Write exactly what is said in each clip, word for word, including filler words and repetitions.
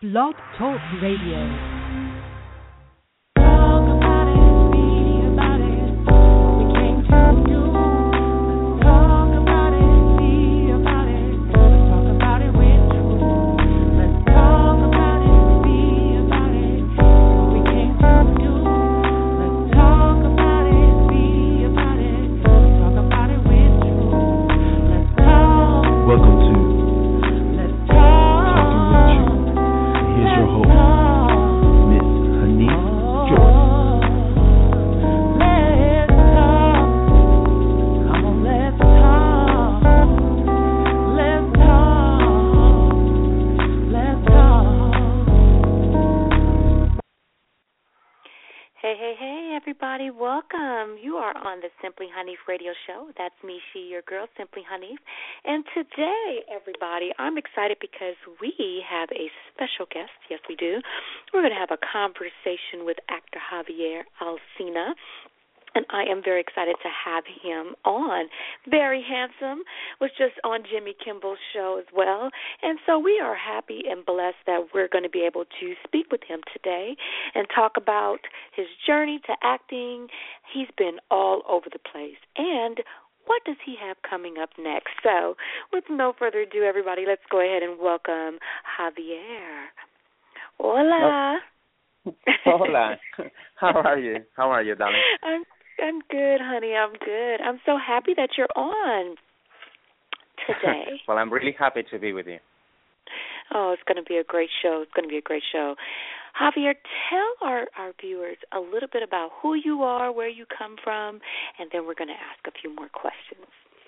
Blog Talk Radio. Simply Hanif radio show. That's me, she, your girl, Simply Hanif. And today, everybody, I'm excited because we have a special guest. Yes, we do. We're going to have a conversation with actor Javier Alsina. And I am very excited to have him on. Very handsome, was just on Jimmy Kimmel's show as well. And so we are happy and blessed that we're going to be able to speak with him today and talk about his journey to acting. He's been all over the place. And what does he have coming up next? So with no further ado, everybody, let's go ahead and welcome Javier. Hola. Hola. How are you? How are you, darling? I'm I'm good, honey. I'm good. I'm so happy that you're on today. Well, I'm really happy to be with you. Oh, it's going to be a great show. It's going to be a great show. Javier, tell our, our viewers a little bit about who you are, where you come from, and then we're going to ask a few more questions.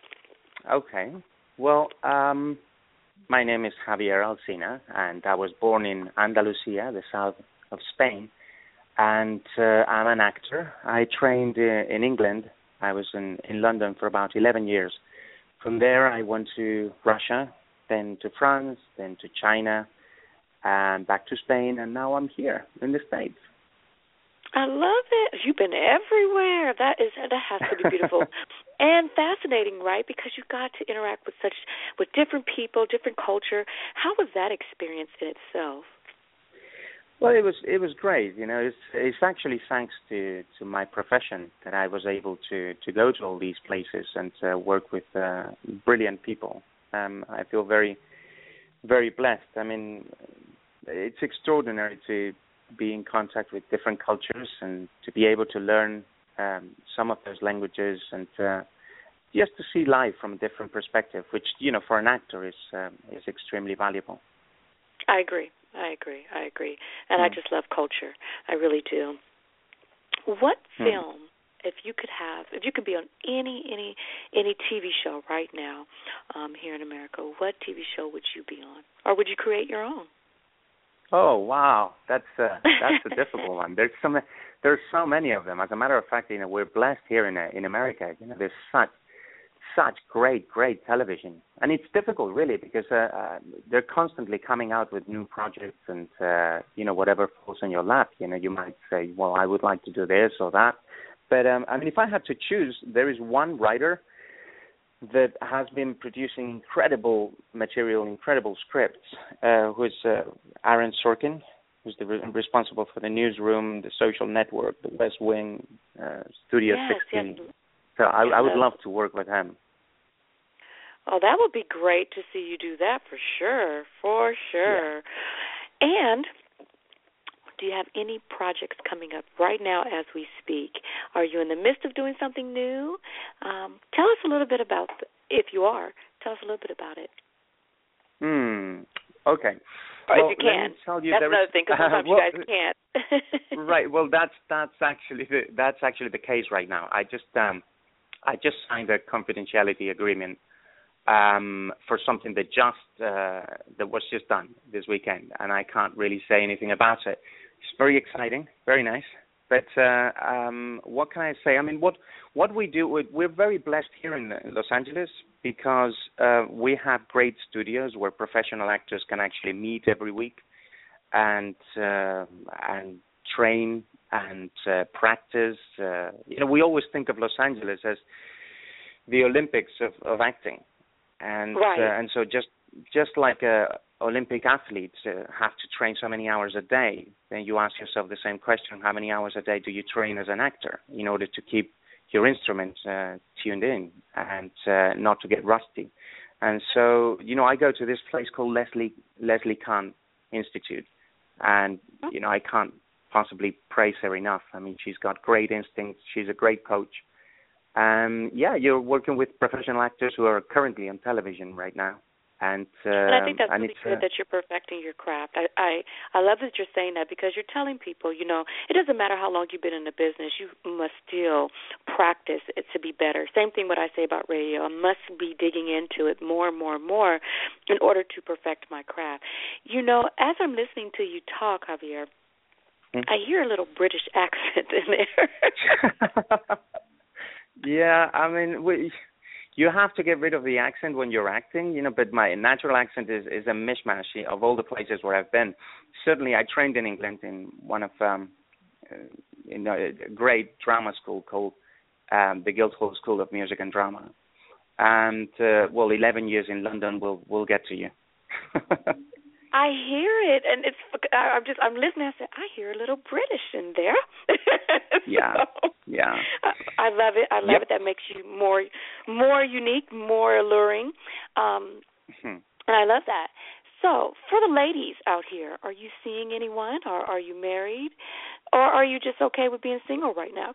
Okay. Well, um, my name is Javier Alsina, and I was born in Andalusia, the south of Spain. And uh, I'm an actor. I trained uh, in England. I was in, in London for about eleven years. From there, I went to Russia, then to France, then to China, and back to Spain, and now I'm here in the States. I love it. You've been everywhere. That is that has to be beautiful and fascinating, right? Because you got to interact with such with different people, different culture. How was that experience in itself? Well, it was it was great. You know, it's it's actually thanks to, to my profession that I was able to, to go to all these places and uh, work with uh, brilliant people. Um, I feel very very blessed. I mean, it's extraordinary to be in contact with different cultures and to be able to learn um, some of those languages and uh, just to see life from a different perspective, which, you know, for an actor is um, is extremely valuable. I agree. I agree. I agree. And mm. I just love culture. I really do. What mm. film, if you could have, if you could be on any any any T V show right now um, here in America, what T V show would you be on, or would you create your own? Oh wow, that's uh, that's a difficult one. There's so many, there's so many of them. As a matter of fact, you know, we're blessed here in uh, in America. You know, there's such such great great television, and it's difficult really because uh, uh, they're constantly coming out with new projects, and uh, you know, whatever falls in your lap, you know, you might say, well, I would like to do this or that. But um, I mean, if I had to choose, there is one writer that has been producing incredible material, incredible scripts, uh, who's uh, Aaron Sorkin, who's the re- responsible for The Newsroom, The Social Network, The West Wing, uh, Studio yes, sixteen. Yes. So I, I would love to work with him. Oh, that would be great to see you do that for sure, for sure. Yeah. And do you have any projects coming up right now as we speak? Are you in the midst of doing something new? Um, tell us a little bit about, the, if you are, tell us a little bit about it. Hmm, okay. Or well, if you can. Tell you that's there another is, thing, because sometimes uh, well, you guys can't. Right, well, that's that's actually the, that's actually the case right now. I just um, I just signed a confidentiality agreement Um, for something that just uh, that was just done this weekend, and I can't really say anything about it. It's very exciting, very nice. But uh, um, what can I say? I mean, what what we do, we're very blessed here in Los Angeles because uh, we have great studios where professional actors can actually meet every week and uh, and train and uh, practice. Uh, you know, we always think of Los Angeles as the Olympics of, of acting. And right. uh, and so just just like uh, Olympic athletes uh, have to train so many hours a day, then you ask yourself the same question: how many hours a day do you train as an actor in order to keep your instrument uh, tuned in and uh, not to get rusty? And so, you know, I go to this place called Leslie Leslie Kahn Institute, and you know, I can't possibly praise her enough. I mean, she's got great instincts. She's a great coach. Um, yeah, you're working with professional actors who are currently on television right now. And, uh, and I think that's and really it's, good uh, that you're perfecting your craft. I, I I love that you're saying that, because you're telling people, you know, it doesn't matter how long you've been in the business, you must still practice it to be better. Same thing what I say about radio. I must be digging into it more and more and more in order to perfect my craft. You know, as I'm listening to you talk, Javier, hmm? I hear a little British accent in there. Yeah, I mean, we... You have to get rid of the accent when you're acting, you know, but my natural accent is, is a mishmash of all the places where I've been. Certainly, I trained in England in one of, um, uh, in a great drama school called um, the Guildhall School of Music and Drama. And, uh, well, eleven years in London will will get to you. I hear it, and it's. I'm just. I'm listening. I said, I hear a little British in there. Yeah, so, yeah. I, I love it. I love yep. it. That makes you more, more unique, more alluring, um, hmm. and I love that. So, for the ladies out here, are you seeing anyone, or are you married, or are you just okay with being single right now?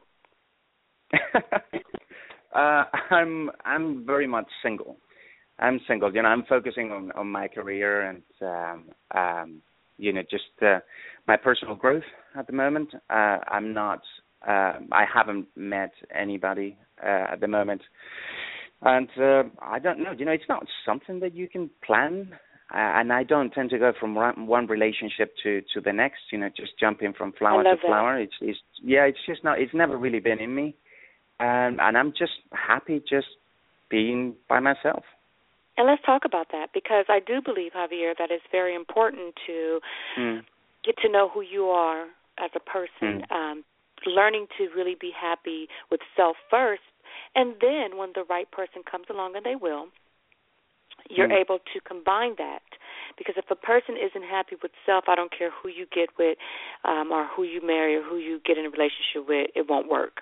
uh, I'm. I'm very much single. I'm single. You know, I'm focusing on, on my career and, um, um, you know, just uh, my personal growth at the moment. Uh, I'm not, uh, I haven't met anybody uh, at the moment. And uh, I don't know, you know, it's not something that you can plan. Uh, and I don't tend to go from one relationship to, to the next, you know, just jumping from flower to flower. It's, it's, yeah, it's just not, it's never really been in me. Um, and I'm just happy just being by myself. And let's talk about that, because I do believe, Javier, that it's very important to mm. get to know who you are as a person, mm. um, learning to really be happy with self first, and then when the right person comes along, and they will, you're mm. able to combine that. Because if a person isn't happy with self, I don't care who you get with um, or who you marry or who you get in a relationship with, it won't work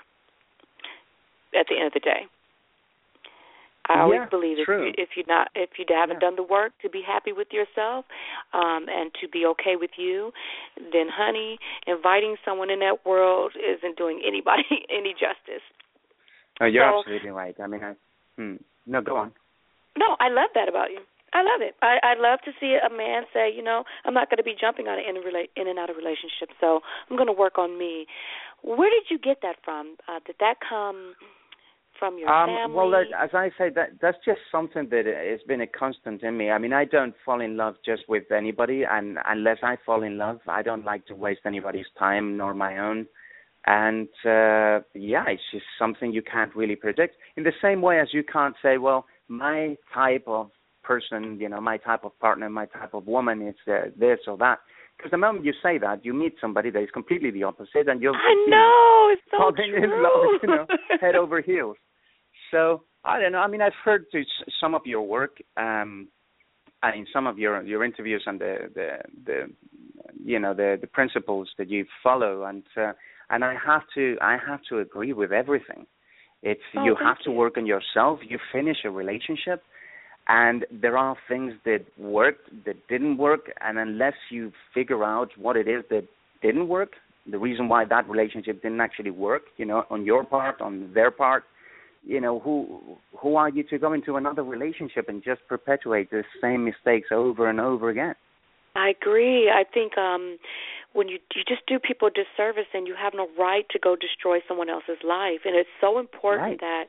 at the end of the day. I always yeah, believe if you, if you not if you haven't yeah. done the work to be happy with yourself um, and to be okay with you, then, honey, inviting someone in that world isn't doing anybody any justice. Oh, you're so, absolutely right. I mean, I, hmm. no, go on. No, I love that about you. I love it. I, I love to see a man say, you know, I'm not going to be jumping on in, rela- in and out of relationships, so I'm going to work on me. Where did you get that from? Uh, did that come from your um, family? Well, as I say, that that's just something that has been a constant in me. I mean, I don't fall in love just with anybody, and unless I fall in love, I don't like to waste anybody's time nor my own. And, uh, yeah, it's just something you can't really predict. In the same way as you can't say, well, my type of person, you know, my type of partner, my type of woman is uh, this or that. Because the moment you say that, you meet somebody that is completely the opposite, and you're I you know, know, it's so falling true. in love, you know, head over heels. So I don't know. I mean, I've heard to some of your work, um, and in some of your, your interviews and the, the the you know the, the principles that you follow, and uh, and I have to I have to agree with everything. It's oh, you have to you. work on yourself. You finish a relationship, and there are things that worked that didn't work, and unless you figure out what it is that didn't work, the reason why that relationship didn't actually work, you know, on your part, on their part, you know, who who are you to go into another relationship and just perpetuate the same mistakes over and over again? I agree. I think um, when you you just do people a disservice, and you have no right to go destroy someone else's life. And it's so important right. that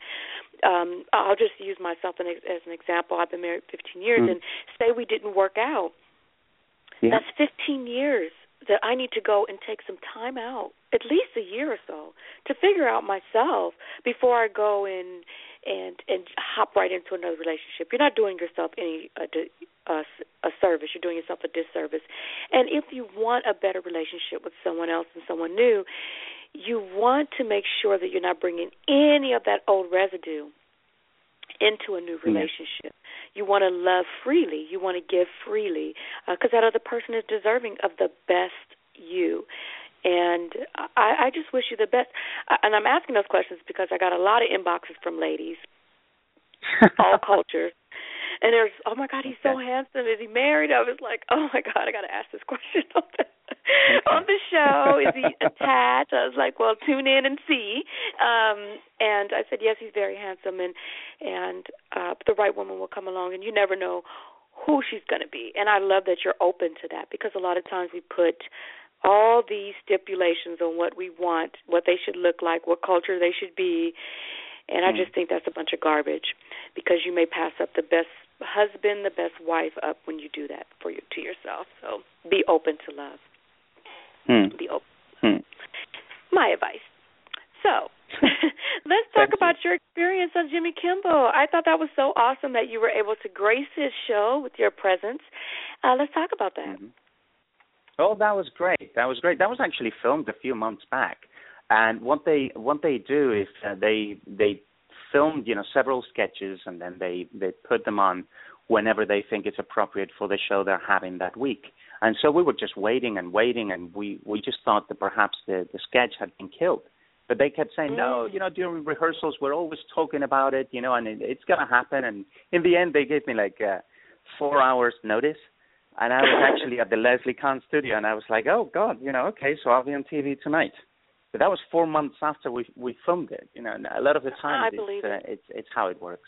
um, I'll just use myself as an example. I've been married fifteen years, mm. and say we didn't work out. Yeah. That's fifteen years that I need to go and take some time out, at least a year or so, to figure out myself before I go and and and hop right into another relationship. You're not doing yourself any a, a, a service. You're doing yourself a disservice. And if you want a better relationship with someone else and someone new, you want to make sure that you're not bringing any of that old residue into a new relationship. You want to love freely. You want to give freely because uh, that other person is deserving of the best you. And I, I just wish you the best. And I'm asking those questions because I got a lot of inboxes from ladies, all cultures. And there's, oh, my God, he's okay. so handsome. Is he married? I was like, oh, my God, I got to ask this question on the, on the show. Is he attached? I was like, well, tune in and see. Um, and I said, yes, he's very handsome, and, and uh, the right woman will come along, and you never know who she's going to be. And I love that you're open to that because a lot of times we put all these stipulations on what we want, what they should look like, what culture they should be, and I just think that's a bunch of garbage because you may pass up the best husband, the best wife up when you do that for you to yourself. So be open to love. Hmm. Be open. Hmm. My advice. So let's talk Thank about you. your experience on Jimmy Kimmel. I thought that was so awesome that you were able to grace his show with your presence. Uh, let's talk about that. Mm-hmm. Oh, that was great. That was great. That was actually filmed a few months back. And what they what they do is uh, they they filmed, you know, several sketches, and then they, they put them on whenever they think it's appropriate for the show they're having that week. And so we were just waiting and waiting, and we, we just thought that perhaps the, the sketch had been killed. But they kept saying, no, you know, during rehearsals we're always talking about it, you know, and it, it's going to happen. And in the end they gave me like uh, four hours notice. And I was actually at the Leslie Kahn studio, and I was like, oh, God, you know, okay, so I'll be on T V tonight. But that was four months after we we filmed it. You know, and a lot of the time I believe it's, uh, it. it's it's how it works.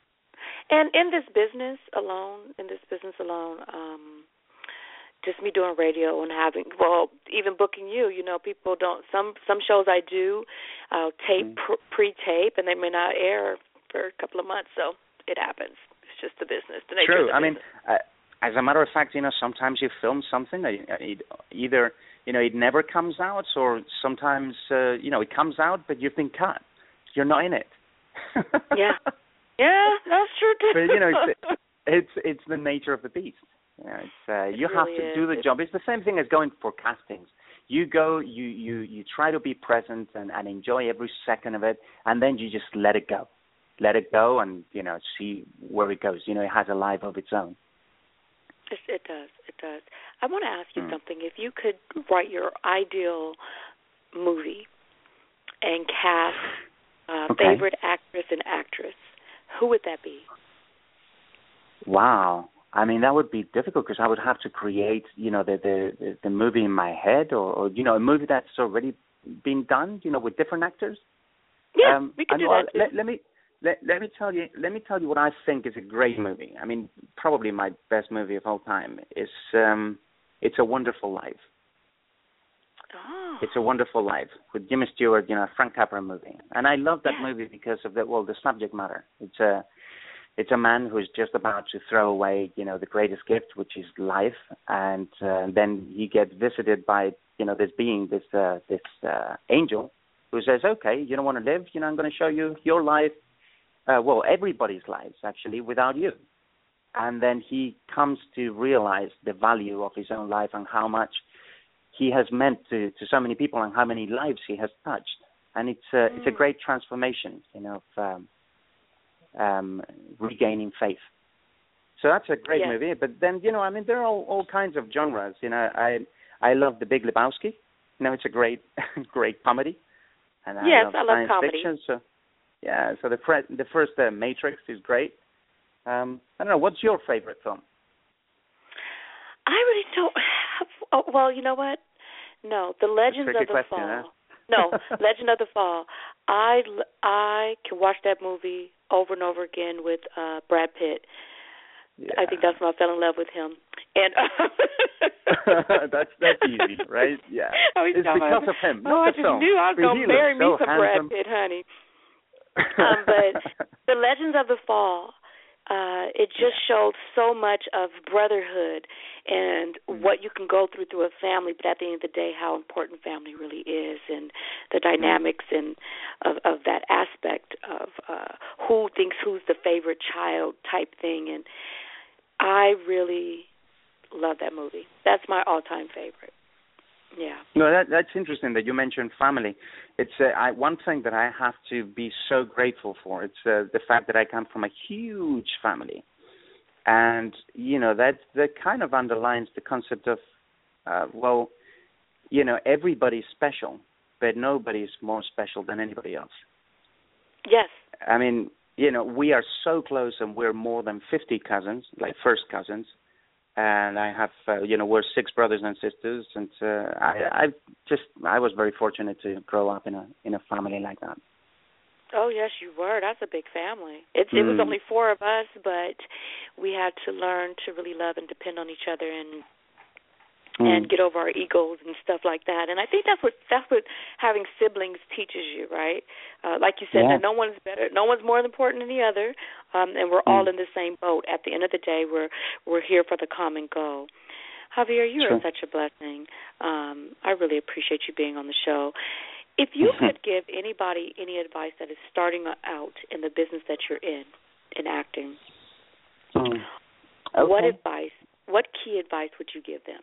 And in this business alone, in this business alone, um, just me doing radio and having, well, even booking you, you know, people don't, some some shows I do, I'll tape, mm. pre-tape, and they may not air for a couple of months, so it happens. It's just the business. The nature True. of the I mean, uh, as a matter of fact, you know, sometimes you film something that it, either, you know, it never comes out, or sometimes, uh, you know, it comes out, but you've been cut. You're not in it. Yeah. Yeah, that's true too. But, you know, it's it's, it's the nature of the beast. You know, it's, uh, you it have really to is. do the it's... job. It's the same thing as going for castings. You go, you, you, you try to be present and, and enjoy every second of it, and then you just let it go. Let it go and, you know, see where it goes. You know, it has a life of its own. It, it does. It does. I want to ask you mm. something. If you could write your ideal movie and cast uh, okay. favorite actress and actress, who would that be? Wow. I mean, that would be difficult because I would have to create, you know, the the, the movie in my head, or, or, you know, a movie that's already been done, you know, with different actors. Yeah, um, we can do well, that too. Let, let me let, let me tell you let me tell you what I think is a great movie. I mean, probably my best movie of all time is um, It's a Wonderful Life. Oh. It's a Wonderful Life with Jimmy Stewart, you know, a Frank Capra movie, and I love that yeah. movie because of the well, the subject matter. It's a It's a man who's just about to throw away, you know, the greatest gift, which is life, and uh, then he gets visited by, you know, this being, this uh, this uh, angel, who says, "Okay, you don't want to live, you know, I'm going to show you your life, uh, well, everybody's lives actually, without you." And then he comes to realize the value of his own life and how much he has meant to, to so many people and how many lives he has touched, and it's a, mm. it's a great transformation, you know. Of, um, Um, regaining faith. So that's a great yes. movie. But then, you know, I mean, there are all, all kinds of genres. You know, I I love The Big Lebowski. You know, it's a great great comedy. And I yes, love I love science comedy. fiction. So yeah, so the pre- the first uh, Matrix is great. Um, I don't know. What's your favorite film? I really don't. Oh, well, you know what? No, The Legends of the question, Fall. Huh? No, Legend of the Fall. I, I can watch that movie over and over again with uh, Brad Pitt. Yeah. I think that's when I fell in love with him. And uh, that's that's easy, right? Yeah, oh, it's dumb. because of him. Oh, I just film. knew I was going to marry me so some handsome. Brad Pitt, honey. um, but The Legends of the Fall, uh, it just yeah. showed so much of brotherhood and mm. what you can go through through a family, but at the end of the day, how important family really is, and the dynamics mm. and of, of that aspect of uh, who thinks who's the favorite child type thing. And I really love that movie. That's my all-time favorite. Yeah. No, that, that's interesting that you mentioned family. It's uh, I, one thing that I have to be so grateful for. It's uh, the fact that I come from a huge family. And, you know, that, that kind of underlines the concept of, uh, well, you know, everybody's special, but nobody's more special than anybody else. Yes. I mean, you know, we are so close, and we're more than fifty cousins, like first cousins. And I have, uh, you know, we're six brothers and sisters, and uh, I, I just, I was very fortunate to grow up in a in a family like that. Oh yes, you were. That's a big family. It's Mm. it was only four of us, but we had to learn to really love and depend on each other, and mm. and get over our egos and stuff like that. And I think that's what that's what having siblings teaches you, right? Uh, like you said, yeah. that no one's better, no one's more important than the other, um, and we're mm. all in the same boat. At the end of the day, we're we're here for the common goal. Javier, you sure. are such a blessing. Um, I really appreciate you being on the show. If you mm-hmm. could give anybody any advice that is starting out in the business that you're in, in acting, mm. okay. what advice, what key advice would you give them?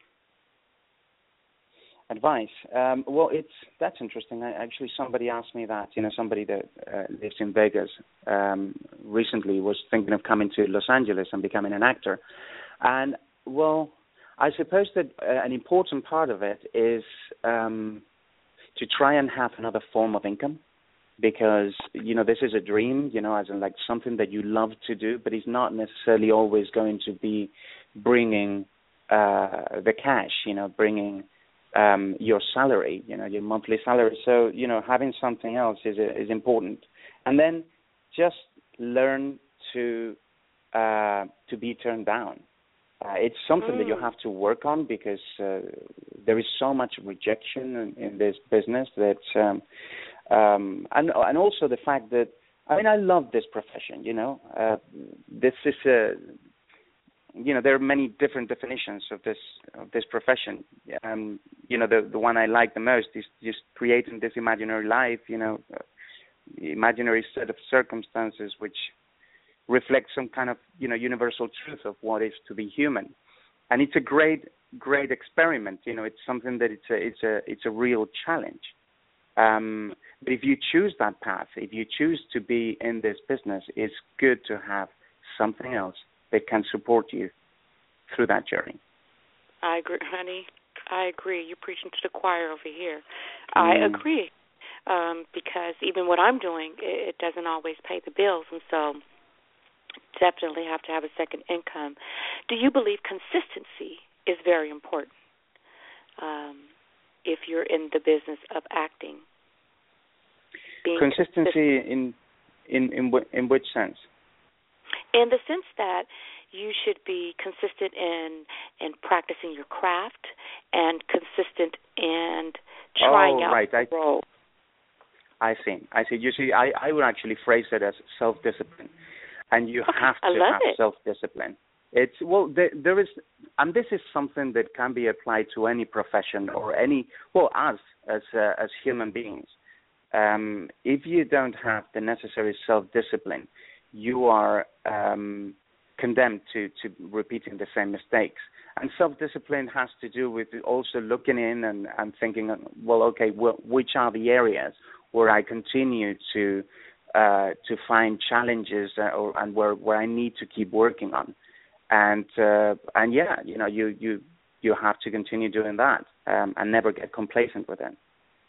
Advice. Um, well, it's that's interesting. I, actually, somebody asked me that. You know, somebody that uh, lives in Vegas um, recently was thinking of coming to Los Angeles and becoming an actor. And, well, I suppose that uh, an important part of it is um, to try and have another form of income, because, you know, this is a dream, you know, as in like something that you love to do, but it's not necessarily always going to be bringing uh, the cash, you know, bringing um, your salary, you know, your monthly salary. So, you know, having something else is is important. And then just learn to uh, to be turned down. Uh, it's something mm. that you have to work on, because uh, there is so much rejection in, in this business that, um, um, and and also the fact that, I mean, I love this profession. You know, uh, this is a, you know, there are many different definitions of this of this profession. Um, you know, the the one I like the most is just creating this imaginary life. You know, uh, imaginary set of circumstances which reflect some kind of, you know, universal truth of what is to be human. And it's a great, great experiment. You know, it's something that it's a, it's a, it's a real challenge. Um, but if you choose that path, if you choose to be in this business, it's good to have something else that can support you through that journey. I agree, honey. I agree. You're preaching to the choir over here. Mm. I agree, um, because even what I'm doing, it, it doesn't always pay the bills, and so definitely have to have a second income. Do you believe consistency is very important um, if you're in the business of acting? Being consistency in in in, w- in which sense? In the sense that you should be consistent in in practicing your craft and consistent in trying oh, out right. the I, role. I see. I see. You see, I, I would actually phrase it as self-discipline. And you okay, have I to love have it. self-discipline. It's well, there, there is, and this is something that can be applied to any profession or any, well, us as uh, as human beings. Um, if you don't have the necessary self-discipline, you are um, condemned to to repeating the same mistakes. And self-discipline has to do with also looking in and, and thinking, well, okay, well, which are the areas where I continue to Uh, to find challenges uh, or, and where, where I need to keep working on, and uh, and yeah, you know, you, you you have to continue doing that um, and never get complacent with it.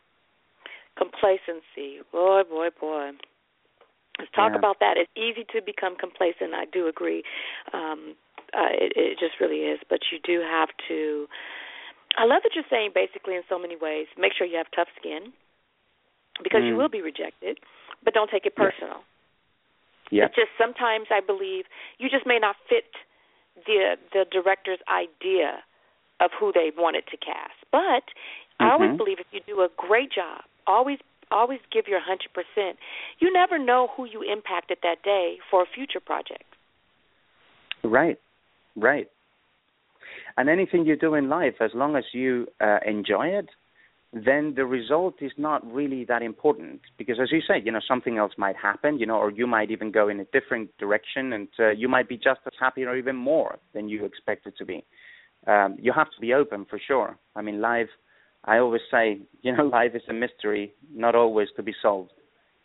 Complacency, boy, boy, boy. Let's talk yeah. about that. It's easy to become complacent. I do agree. Um, uh, it, it just really is. But you do have to. I love that you're saying basically in so many ways. Make sure you have tough skin, because mm. you will be rejected. But don't take it personal. Yeah. It's just sometimes I believe you just may not fit the the director's idea of who they wanted to cast. But mm-hmm. I always believe if you do a great job, always always give your one hundred percent, you never know who you impacted that day for a future project. Right, right. And anything you do in life, as long as you uh, enjoy it, then the result is not really that important, because as you say, you know, something else might happen, you know, or you might even go in a different direction, and uh, you might be just as happy or even more than you expected to be. Um, you have to be open for sure. I mean, life, I always say, you know, life is a mystery, not always to be solved.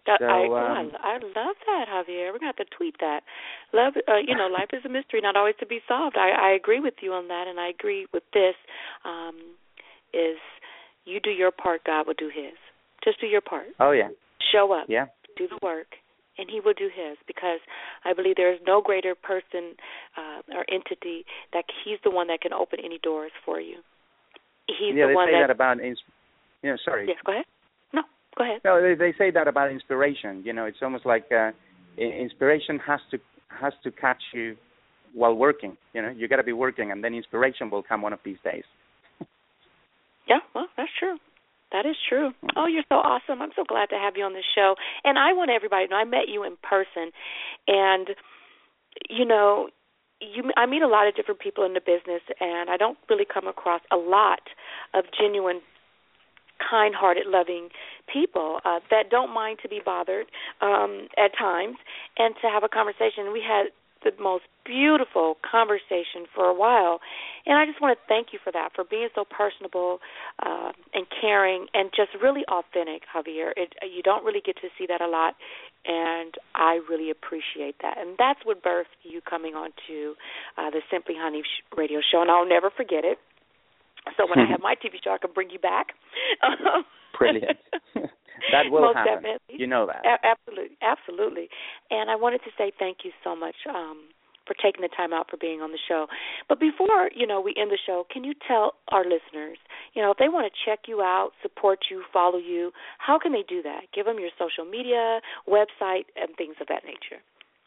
So, I, um, I, I love that, Javier. We're going to have to tweet that. Love, uh, you know, life is a mystery, not always to be solved. I, I agree with you on that, and I agree with this, um, is you do your part, God will do his. Just do your part. Oh, yeah. Show up. Yeah. Do the work, and he will do his, because I believe there is no greater person uh, or entity that he's the one that can open any doors for you. He's yeah, the they one say that, that about, ins- you know, sorry. Yes, go ahead. No, go ahead. No, they, they say that about inspiration. You know, it's almost like uh, inspiration has to has to catch you while working. You know, you got to be working, and then inspiration will come one of these days. Yeah, well, that's true. That is true. Oh, you're so awesome. I'm so glad to have you on the show. And I want everybody to know I met you in person, and, you know, you, I meet a lot of different people in the business, and I don't really come across a lot of genuine, kind-hearted, loving people uh, that don't mind to be bothered um, at times and to have a conversation. We had the most beautiful conversation for a while, and I just want to thank you for that, for being so personable uh, and caring and just really authentic, Javier. It, you don't really get to see that a lot, and I really appreciate that. And that's what birthed you coming on to uh, the Simply Hanif radio show, and I'll never forget it. So when I have my T V show, I can bring you back. Brilliant. That will Most happen. Definitely. You know that. A- absolutely, absolutely. And I wanted to say thank you so much um, for taking the time out for being on the show. But before, you know, we end the show, can you tell our listeners, you know, if they want to check you out, support you, follow you, how can they do that? Give them your social media, website, and things of that nature.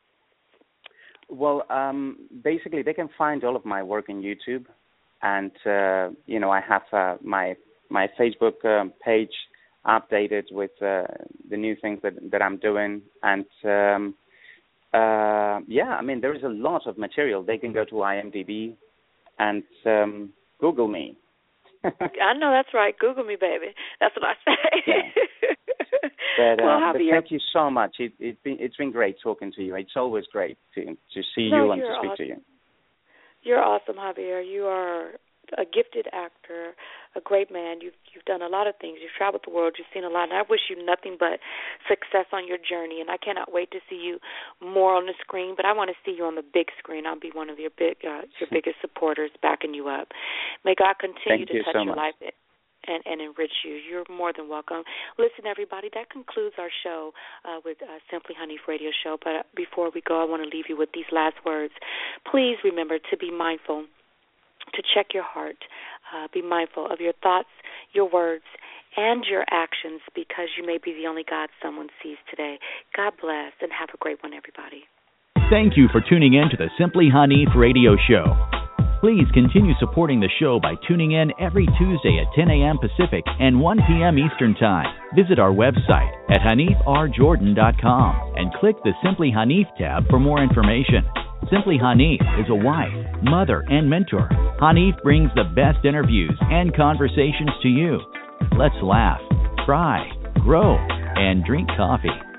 Well, um, basically, they can find all of my work on YouTube. And, uh, you know, I have uh, my my Facebook um, page updated with uh, the new things that, that I'm doing. And, um, uh, yeah, I mean, there is a lot of material. They can go to I M D B and um, Google me. I know that's right. Google me, baby. That's what I say. Yeah. But, uh, well, but thank you so much. It, it been, it's been great talking to you. It's always great to, to see no, you and to speak awesome. to you. You're awesome, Javier. You are a gifted actor, a great man. You've you've done a lot of things. You've traveled the world. You've seen a lot, and I wish you nothing but success on your journey. And I cannot wait to see you more on the screen. But I want to see you on the big screen. I'll be one of your big uh, your biggest supporters, backing you up. May God continue Thank to you touch so your much. life and, and enrich you. You're more than welcome. Listen, everybody, that concludes our show uh, with uh, Simply Hanif Radio Show. But before we go, I want to leave you with these last words. Please remember to be mindful, to check your heart. Uh, be mindful of your thoughts, your words, and your actions, because you may be the only God someone sees today. God bless, and have a great one, everybody. Thank you for tuning in to the Simply Hanif Radio Show. Please continue supporting the show by tuning in every Tuesday at ten a.m. Pacific and one p.m. Eastern Time. Visit our website at hanif r jordan dot com and click the Simply Hanif tab for more information. Simply Hanif is a wife, mother, and mentor. Hanif brings the best interviews and conversations to you. Let's laugh, cry, grow, and drink coffee.